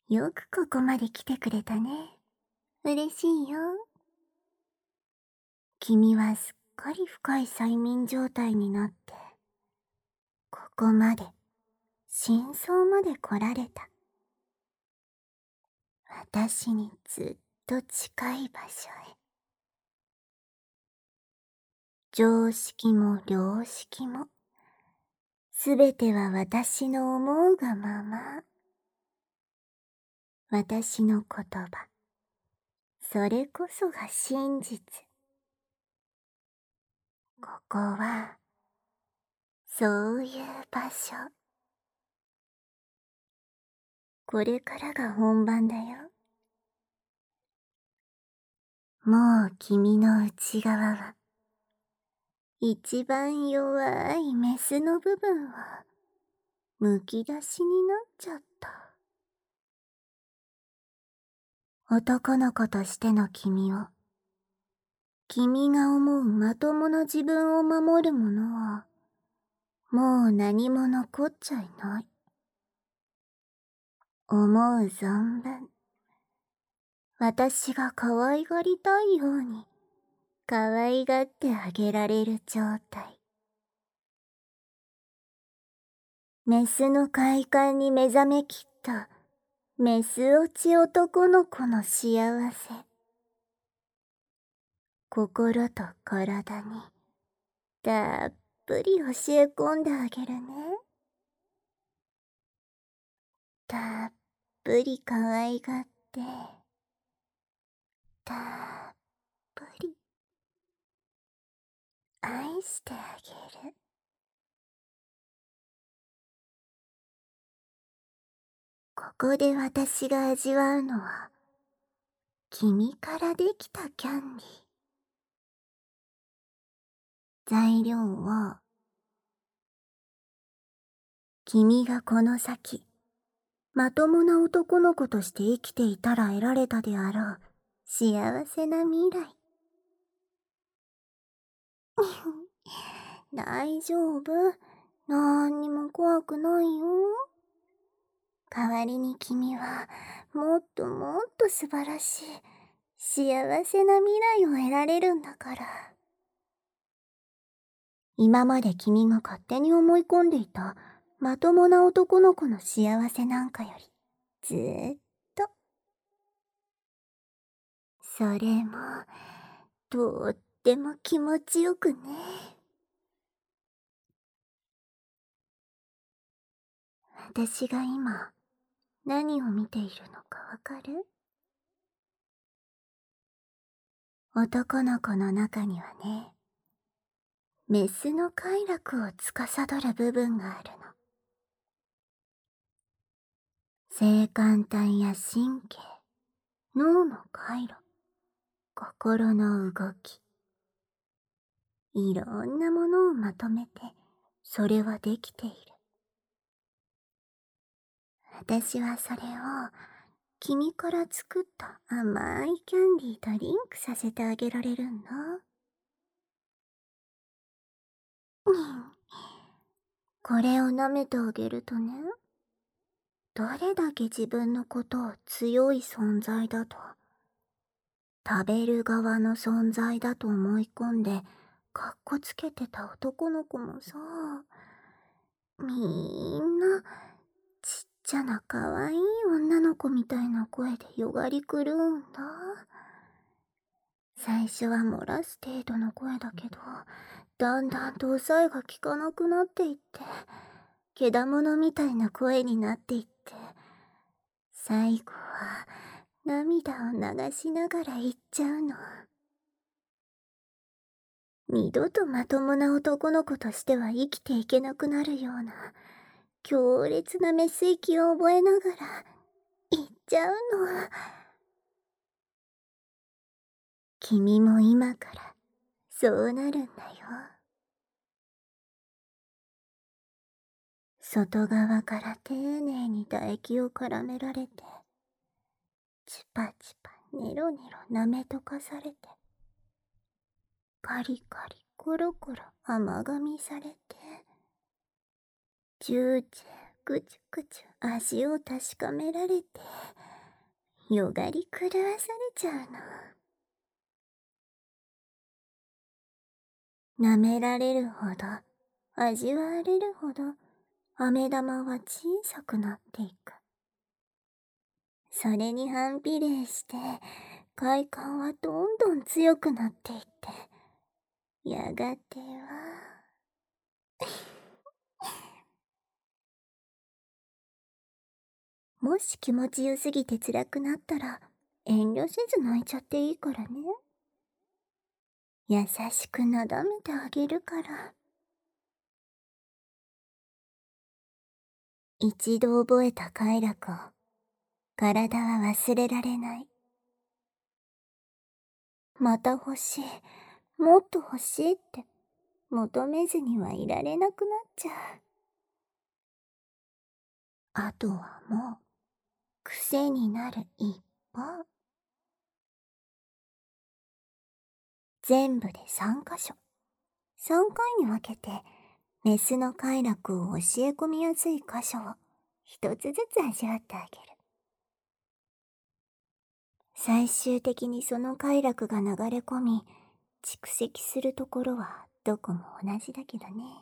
よくここまで来てくれたね。嬉しいよ。君はすっかり深い催眠状態になって、ここまで、真相まで来られた。私にずっと近い場所へ。常識も良識も、すべては私の思うがまま。私の言葉、それこそが真実。ここは、そういう場所。これからが本番だよ。もう君の内側は、一番弱いメスの部分は、むき出しになっちゃった。男の子としての君を、君が思うまともな自分を守るものは、もう何も残っちゃいない。思う存分、私が可愛がりたいように、可愛がってあげられる状態。メスの快感に目覚めきったメス落ち男の子の幸せ。心と体にたっぷり教え込んであげるね。たっぷり可愛がって、たっぷり愛してあげる。ここで私が味わうのは、君からできたキャンディー。材料は、君がこの先、まともな男の子として生きていたら得られたであろう、幸せな未来。大丈夫。なんにも怖くないよ。代わりに君は、もっともっと素晴らしい、幸せな未来を得られるんだから。今まで君が勝手に思い込んでいた、まともな男の子の幸せなんかより、ずーっと。それも、とっても気持ちよくね。私が今、何を見ているのかわかる？男の子の中にはね、メスの快楽を司る部分があるの。性感帯や神経、脳の回路、心の動き。いろんなものをまとめて、それはできている。私はそれを、君から作った甘いキャンディーとリンクさせてあげられるんだ。これを舐めてあげるとね、どれだけ自分のことを強い存在だと、食べる側の存在だと思い込んで、かっこつけてた男の子もさ、みんな、ちっちゃな可愛い女の子みたいな声でよがり狂うんだ。最初は漏らす程度の声だけど、だんだんと抑えが効かなくなっていって、けだものみたいな声になっていって、最後は涙を流しながら言っちゃうの。二度とまともな男の子としては生きていけなくなるような、強烈なメス息を覚えながら言っちゃうの。君も今からそうなるんだよ。外側から丁寧に唾液を絡められて、チパチパネロネロ舐め溶かされて、カリカリコロコロ甘噛みされて、ジュージェくちゅくちゅ足を確かめられて、よがり狂わされちゃうの。舐められるほど、味わわれるほど、飴玉は小さくなっていく。それに反比例して、快感はどんどん強くなっていって、やがては、もし気持ちよすぎて辛くなったら、遠慮せず泣いちゃっていいからね。優しくなだめてあげるから。一度覚えた快楽を、体は忘れられない。また欲しい、もっと欲しいって求めずにはいられなくなっちゃう。あとはもう、癖になる一方。全部で3箇所。3回に分けて、メスの快楽を教え込みやすい箇所を一つずつ味わってあげる。最終的にその快楽が流れ込み、蓄積するところはどこも同じだけどね。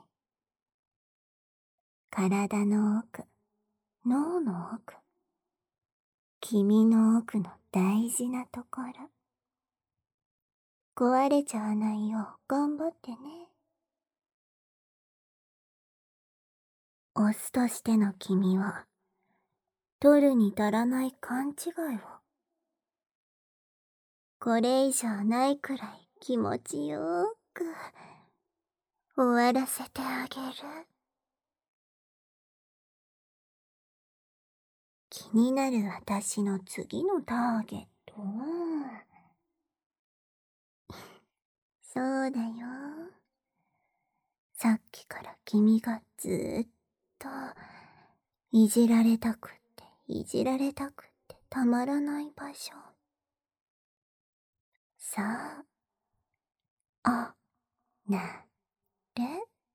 体の奥、脳の奥、君の奥の大事なところ。壊れちゃわないよう頑張ってね。オスとしての君は、取るに足らない勘違いを、これ以上ないくらい気持ちよーく終わらせてあげる。気になる私の次のターゲットは、そうだよ。さっきから君がずーっといじられたくっていじられたくってたまらない場所。さあ、なれ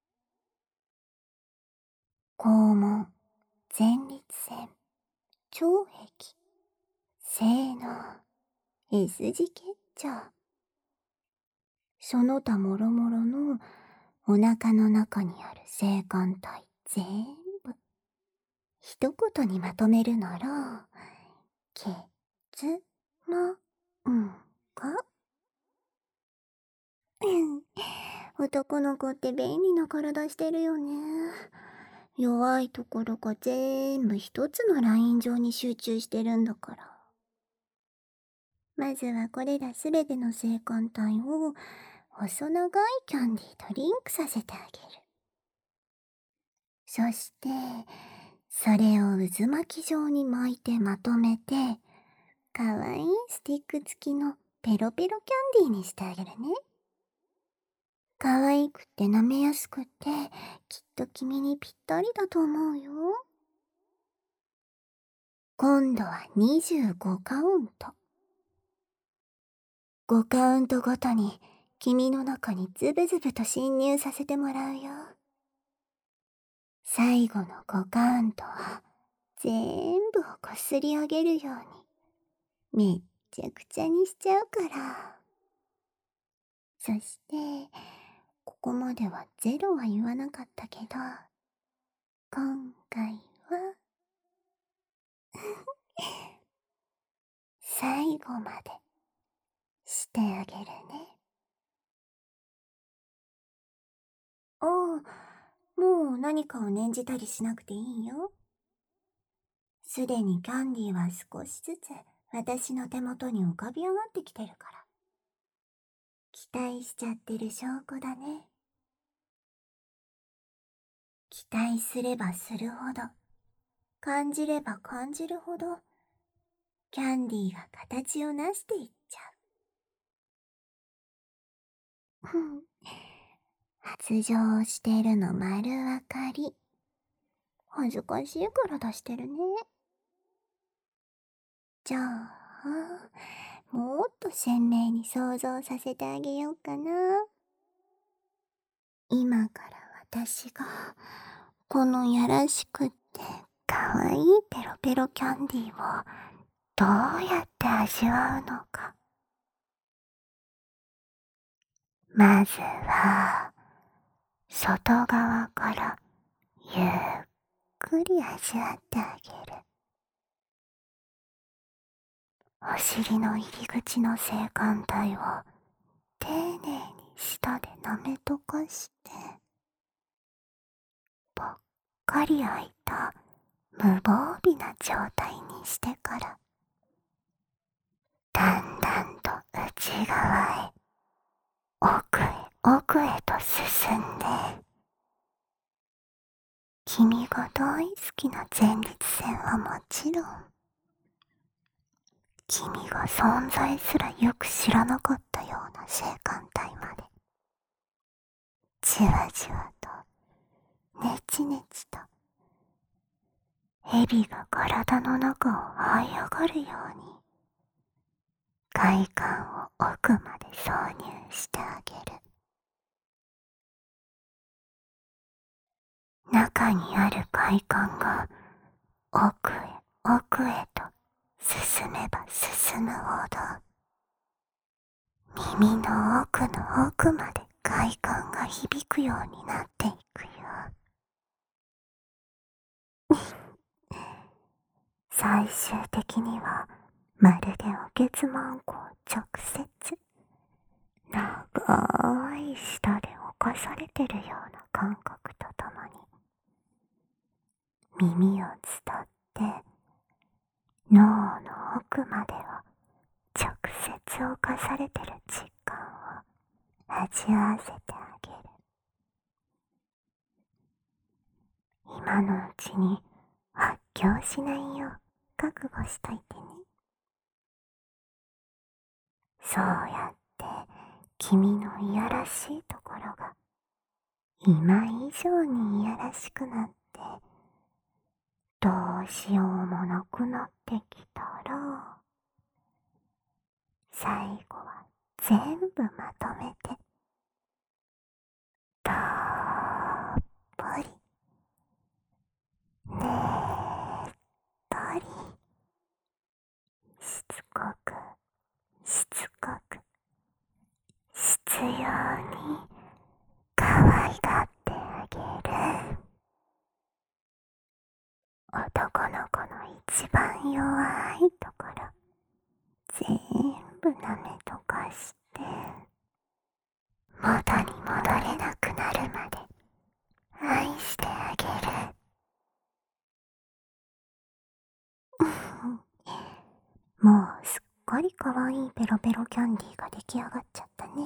肛門、前立腺、腸壁、性能、S 字結腸。その他もろもろのお腹の中にある性感帯全部。一言にまとめるなら、ケツのか男の子って便利な体してるよね。弱いところが全部一つのライン上に集中してるんだから。まずはこれらすべての性感帯を細長いキャンディーとリンクさせてあげる。そして、それを渦巻き状に巻いてまとめて、かわいいスティック付きのペロペロキャンディーにしてあげるね。かわいくって舐めやすくって、きっと君にぴったりだと思うよ。今度は25カウント。5カウントごとに君の中にズブズブと侵入させてもらうよ。最後の5カウントは全部をこすり上げるようにめっちゃくちゃにしちゃうから。そしてここまではゼロは言わなかったけど、今回は最後までしてあげるね。おう、もう何かを念じたりしなくていいよ。すでにキャンディーは少しずつ私の手元に浮かび上がってきてるから。期待しちゃってる証拠だね。期待すればするほど、感じれば感じるほど、キャンディーが形をなしていっちゃう。発情してるの丸わかり。恥ずかしいから出してるね。じゃあ、もっと鮮明に想像させてあげようかな。今から私が、このやらしくってかわいいペロペロキャンディーをどうやって味わうのか。まずは外側からゆっくり味わってあげる。お尻の入り口の性感帯を丁寧に舌で舐め溶かして、ぽっかり開いた無防備な状態にしてから、だんだんと内側へ、奥へ奥へと進んで、君が大好きな前立腺はもちろん、君が存在すらよく知らなかったような性感帯まで、じわじわと、ねちねちと、蛇が体の中を這い上がるように、快感を奥まで挿入してあげる。中にある快感が奥へ奥へと進めば進むほど、耳の奥の奥まで快感が響くようになっていくよ。最終的にはまるでおけつまんこを直接長い舌で侵されてるような感覚とともに、耳を伝って脳の奥までを直接侵されてる実感を味わわせてあげる。今のうちに発狂しないよう覚悟しといてね。そうやって君のいやらしいところが今以上にいやらしくなって、どうしようもなくなってきたら、最後は全部まとめてたっぷりねっとり、しつこくしつこく必要に可愛がってあげる。男の子の一番弱いところ全部舐めとかして、元に戻れなくなるまで愛してあげる。もうすっかりかわいいペロペロキャンディーが出来上がっちゃったね。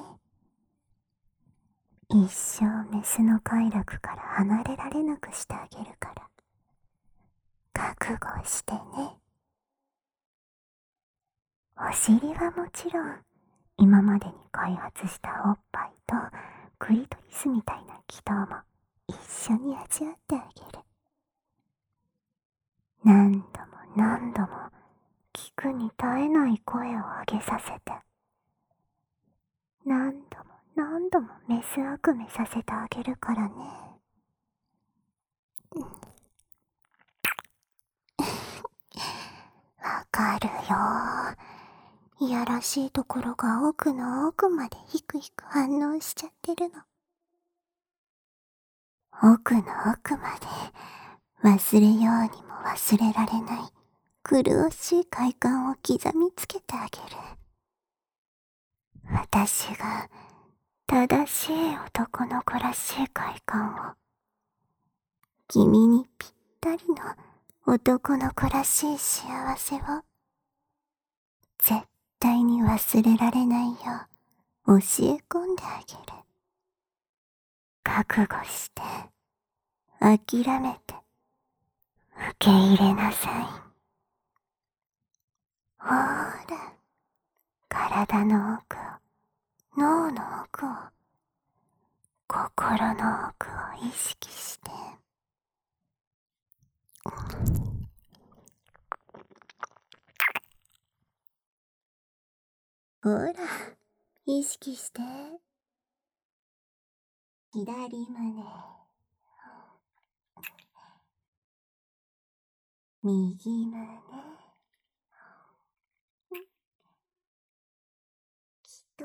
一生メスの快楽から離れられなくしてあげるから覚悟してね。お尻はもちろん、今までに開発したおっぱいとクリトリスみたいな気道も一緒に味わってあげる。何度も何度も聞くに耐えない声を上げさせて、何度も何度もメス悪めさせてあげるからね。わかるよ。いやらしいところが奥の奥までひくひく反応しちゃってるの。奥の奥まで忘れようにも忘れられない苦しい快感を刻みつけてあげる。私が正しい男の子らしい快感を、君にぴったりの男の子らしい幸せを絶対に忘れられないよう教え込んであげる。覚悟して諦めて受け入れなさい。ほーら、体の奥を、脳の奥を、心の奥を意識して、ほら、意識して。左胸、 右胸、きっと、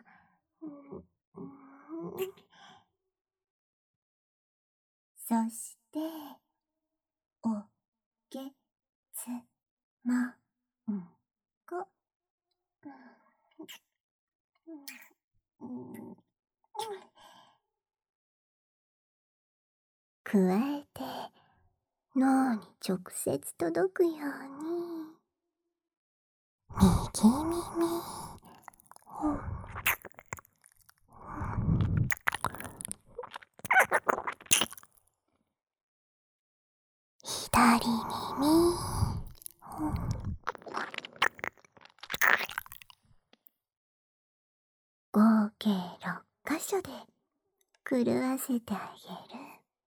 そして、おけつまんこ。加えて、脳に直接届くように、右耳、左耳、合計6箇所で狂わせてあげる。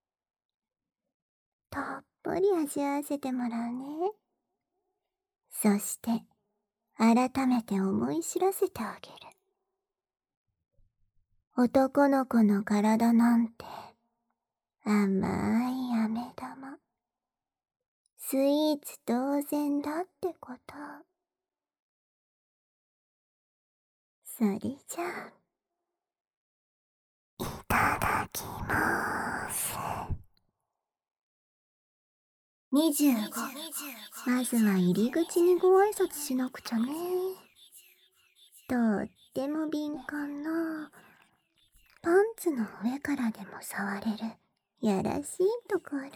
たっぷり味わわせてもらうね。そして改めて思い知らせてあげる。男の子の体なんて甘い飴玉、スイーツ同然だってこと。それじゃあ、いただきまーす。25、まずは入り口にご挨拶しなくちゃね。とっても敏感な、パンツの上からでも触れるやらしいところ。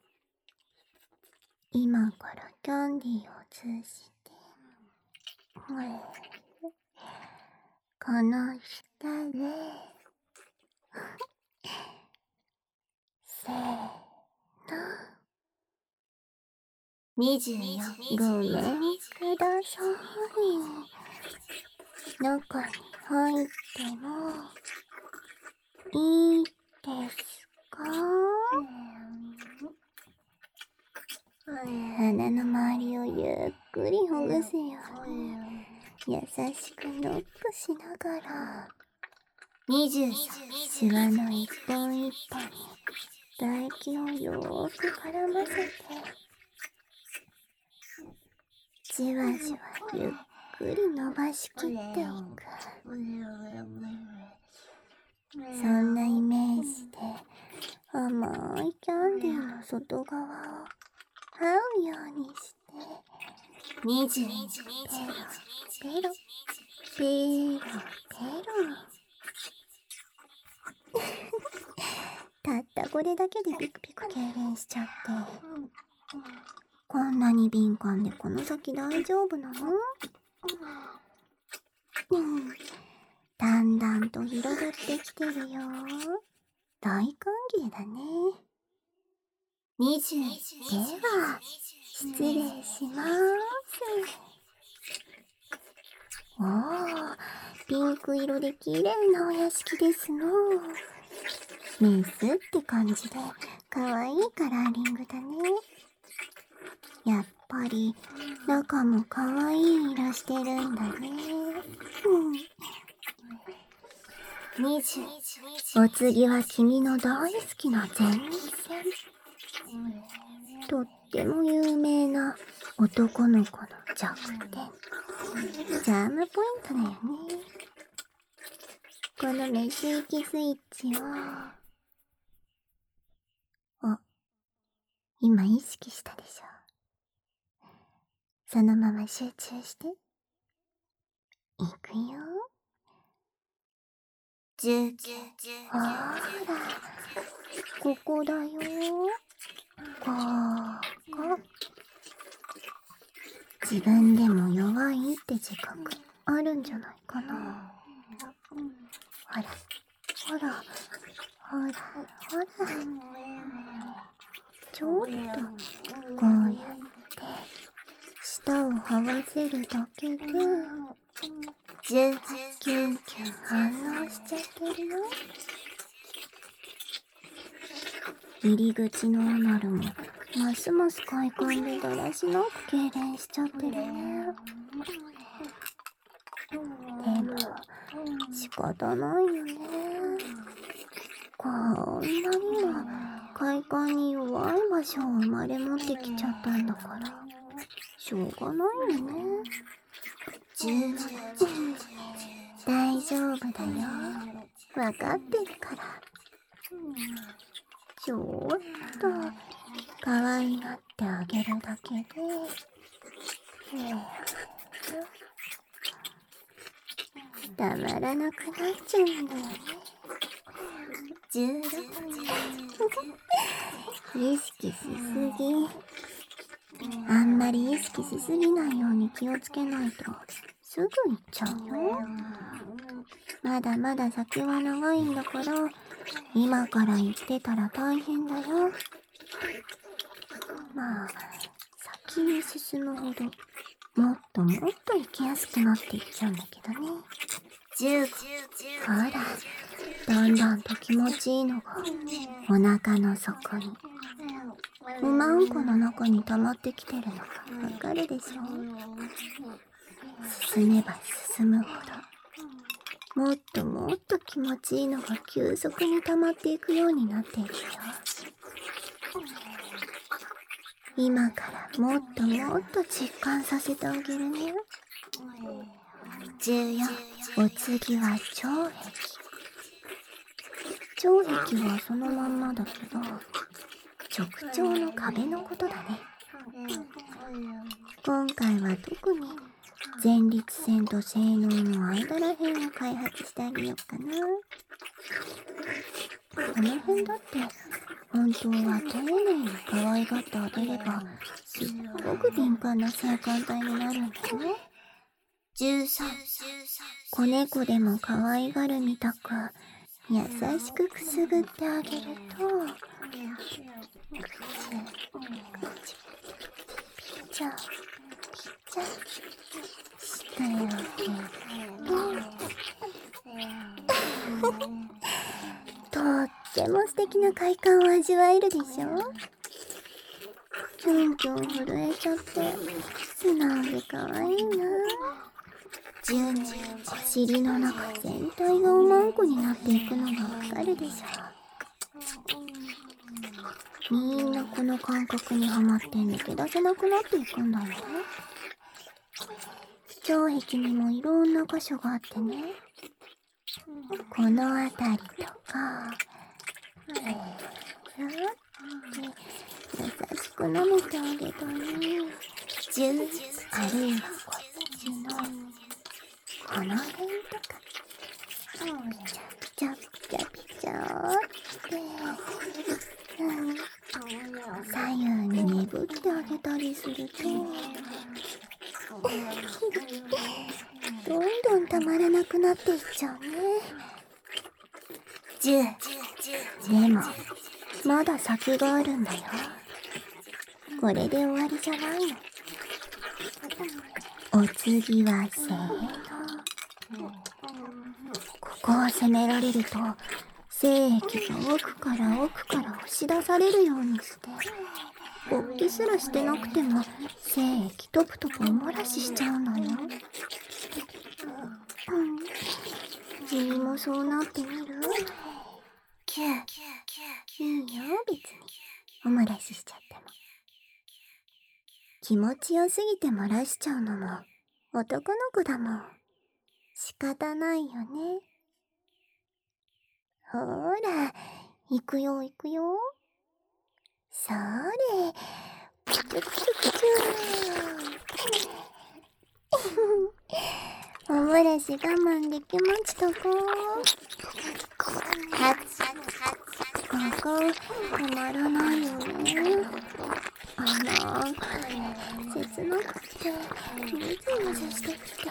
今からキャンディーを通じて、この下で、せーの。24、ごめんください。中に入ってもいいですか？鼻の周りをゆっくりほぐすように優しくノックしながら、23、シワの一本一本に唾液をよーく絡ませて、じわじわゆっくり伸ばしきっておく。そんなイメージで甘いキャンディーの外側を這うようにして、22、ペロペロペロペロ。たったこれだけでピクピク痙攣しちゃって、こんなに敏感でこの先大丈夫なの？だんだんと広がってきてるよ。大歓迎だね。20、では、失礼しまーす。おー、ピンク色で綺麗なお屋敷ですの。メスって感じで、かわいいカラーリングだね。やっぱり、中もかわいい色してるんだね。20、お次は君の大好きな前立腺。とっても有名な男の子の弱点、チャームポイントだよね。このメス行きスイッチを、今意識したでしょ。そのまま集中して。いくよ。19、ほら、ここだよ。ここ。自分でも弱いって自覚あるんじゃないかな。ほら、ほら、ほら、ほら。ちょっと、こうやって舌を這わせるだけでキュンキュン反応しちゃってるよ。入り口のアナルもますます快感でだらしなく痙攣しちゃってるね。でも仕方ないよね。こんなにも快感に弱い場所を生まれ持ってきちゃったんだから、しょうがないよね。大丈夫だよ。わかってるから。ちょっと可愛がってあげるだけで、たまらなくなっちゃうんだよね。意識しすぎ。あんまり意識しすぎないように気をつけないとすぐ行っちゃうよ。まだまだ先は長いんだから、今から言ってたら大変だよ。まあ、先に進むほどもっともっと行きやすくなっていっちゃうんだけどね。ほら、だんだんと気持ちいいのがお腹の底に、おまんこの中に溜まってきてるのがわかるでしょ。進めば進むほど、もっともっと気持ちいいのが急速に溜まっていくようになっているよ。今からもっともっと実感させてあげるね。14、お次は腸壁。腸壁はそのまんまだけど、直腸の壁のことだね。今回は特に前立腺と性能の間らへんを開発してあげようかな。この辺だって本当は丁寧に可愛がってあげればすっごく敏感な性感帯になるんだよね。13、子猫でも可愛がるみたく優しくくすぐってあげると、ピチャしたよとっても素敵な快感を味わえるでしょ。キュンキュン震えちゃって素直で可愛いな。お尻の中全体がおまんこになっていくのがわかるでしょ。みんなこの感覚にハマって抜け出せなくなっていくんだよ。腸壁にもいろんな箇所があってね、この辺りとか、優しく舐めてあげたり、あるいはこっちのこの辺とか、ピチャって左右にねぶってあげたりするとどんどんたまらなくなっていっちゃうね。でもまだ先があるんだよ。これで終わりじゃないの。お次はせーの。ここを攻められると精液が奥から押し出されるようにして、勃起すらしてなくても精液トプトプおもらししちゃうのよ。君もそうなってみる？いいよ、別におもらししちゃっても。気持ちよすぎて漏らしちゃうのも男の子だもん。仕方ないよね。ほら、行くよ。それ、プチュプチュプチュおもらし我慢できましたか？ここたまらないよね。切なくてムズムズしてきて、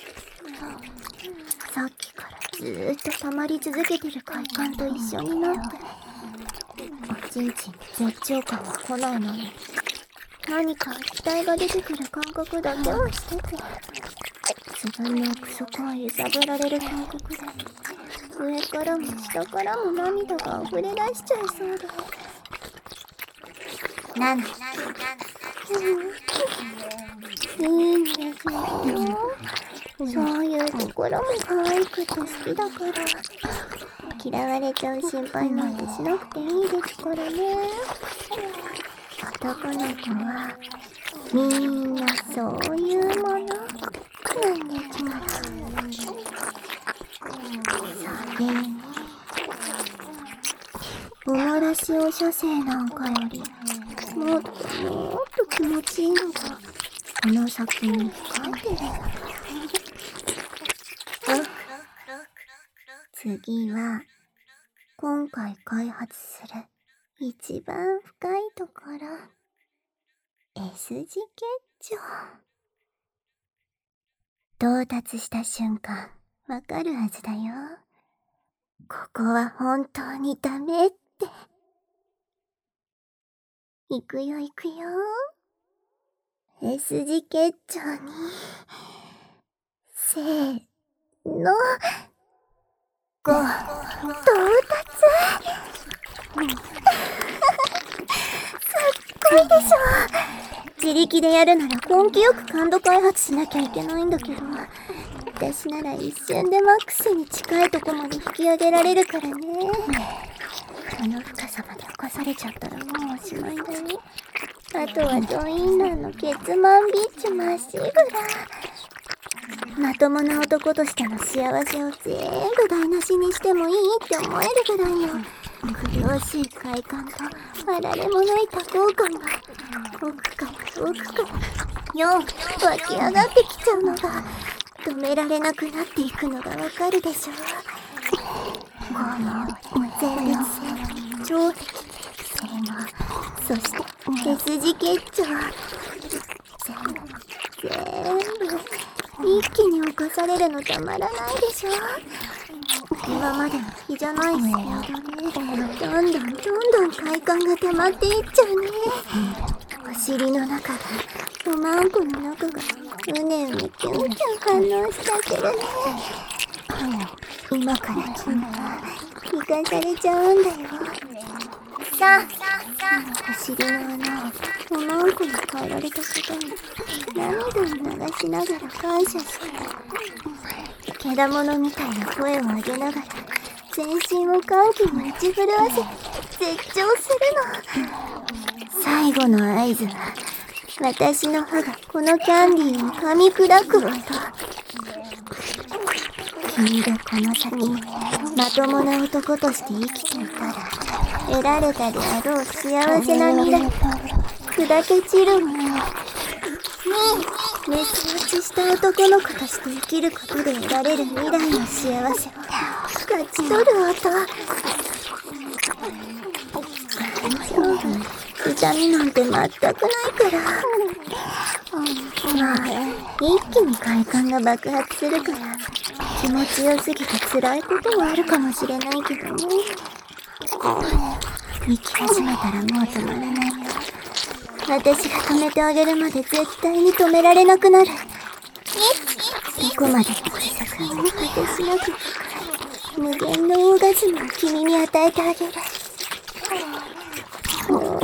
さっきからずーっと溜まり続けてる快感と一緒になって、おちんちんに絶頂感は来ないのに、何か液体が出てくる感覚だけはしてて、自分の奥底を揺さぶられる感覚で、上からも下からも涙が溢れ出しちゃいそうで。いいんですよ。そういうところも可愛くて好きだから。 嫌われちゃう心配なんてしなくていいですからね。男の子はみんなそういうものなんですから。それにおもらしお射精なんかよりもっと気持ちいいのがこの先に控えてるんだよ。次は今回開発する一番深いところ、 S 字結腸。到達した瞬間わかるはずだよ。ここは本当にダメって。いくよ S 字結腸にせーの5、到達。すっごいでしょ。自力でやるなら根気よく感度開発しなきゃいけないんだけど、私なら一瞬でマックスに近いとこまで引き上げられるからね。この深さまで吹かされちゃったらもうおしまいだよ。あとはジョインランのケツマンビッチまっしぐら。まともな男としての幸せを全部台無しにしてもいいって思えるぐらいの苦労しい快感とあられもない多幸感が奥から湧き上がってきちゃうのが止められなくなっていくのがわかるでしょ。この前立腺、超適性能、そして S 字結腸、全部一気に侵されるのたまらないでしょ。今までの比じゃないスピードでどんどん快感が溜まっていっちゃうね。お尻の中がおまんこの中がうねうねキュンキュン反応しちゃってるね。今から君は生かされちゃうんだよ。さあ、お尻の穴をおまんこに変えられたことに涙を流しながら感謝して、けだものみたいな声を上げながら全身を歓喜に打ち震わせ絶頂するの。最後の合図は私の歯がこのキャンディーを噛み砕く音。君がこの先まともな男として生きていたら得られたであろう幸せな未来と砕け散るもの。メス落ちした男の子として生きることで得られる未来の幸せを勝ち取る音。大丈夫、痛みなんて全くないから。まあ一気に快感が爆発するから気持ちよすぎて辛いこともあるかもしれないけどね。生き始めたらもう止まらないよ。私が止めてあげるまで絶対に止められなくなる。どこまでも続く私なく無限のオーガズムを君に与えてあげる。ほら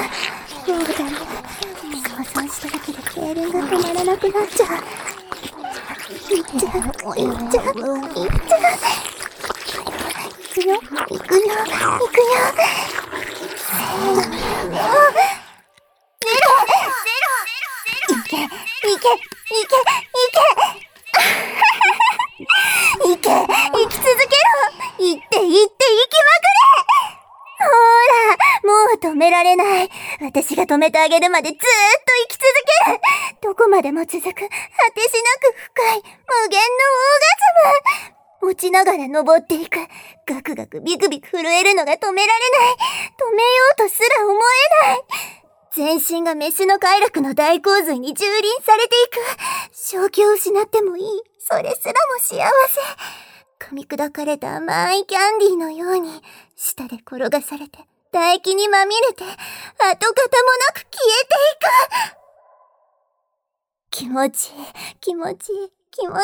想像しただけで痙攣が止まらなくなっちゃう。いっちゃう。行くよ。行き続けろ。行って行きまくれ。ほら、もう止められない。私が止めてあげるまでずーっと生き続ける。どこまでも続く果てしなく深い無限のオーガズム。落ちながら登っていく。ガクガクビクビク震えるのが止められない。止めようとすら思えない。全身がメスの快楽の大洪水に蹂躙されていく。正気を失ってもいい。それすらも幸せ。噛み砕かれた甘いキャンディーのように、舌で転がされて、唾液にまみれて、跡形もなく消えていく。気持ちいい。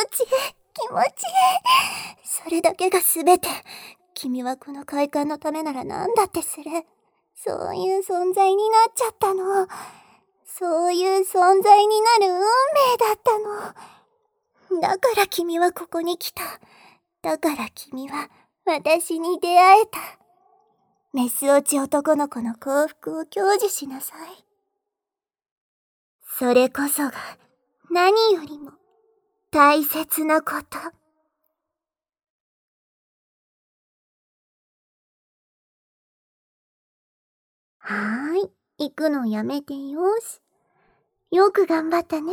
それだけがすべて。君はこの快感のためなら何だってする。そういう存在になっちゃったの。そういう存在になる運命だったの。だから君はここに来た。だから君は私に出会えた。メス落ち男の子の幸福を享受しなさい。それこそが何よりも大切なこと。はーい、行くのやめてよし。よく頑張ったね。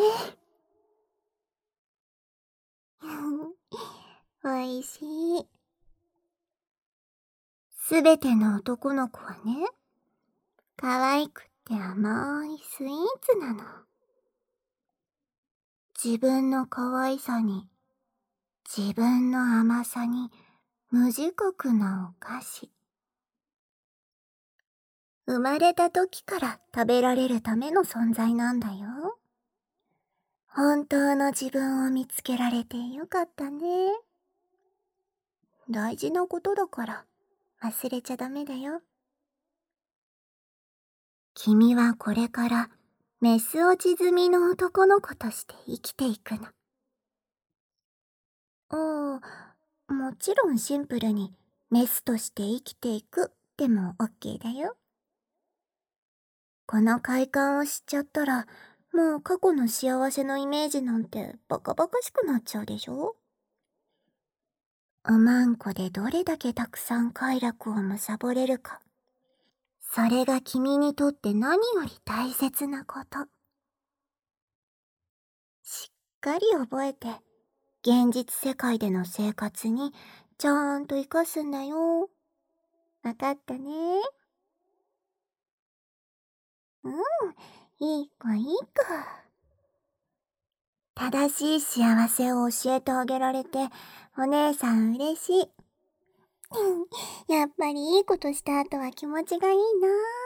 おいしい。すべての男の子はね、可愛くって甘いスイーツなの。自分の可愛さに、自分の甘さに無自覚なお菓子。生まれた時から食べられるための存在なんだよ。本当の自分を見つけられてよかったね。大事なことだから忘れちゃダメだよ。君はこれからメス落ち済みの男の子として生きていくの。もちろんシンプルにメスとして生きていくでも OK だよ。この快感を知っちゃったら、もう過去の幸せのイメージなんてバカバカしくなっちゃうでしょ。おまんこでどれだけたくさん快楽を貪れるか。それが君にとって何より大切なこと。しっかり覚えて、現実世界での生活にちゃんと活かすんだよ。わかったね。いい子いい子。正しい幸せを教えてあげられて、お姉さん嬉しい。やっぱりいいことした後は気持ちがいいな。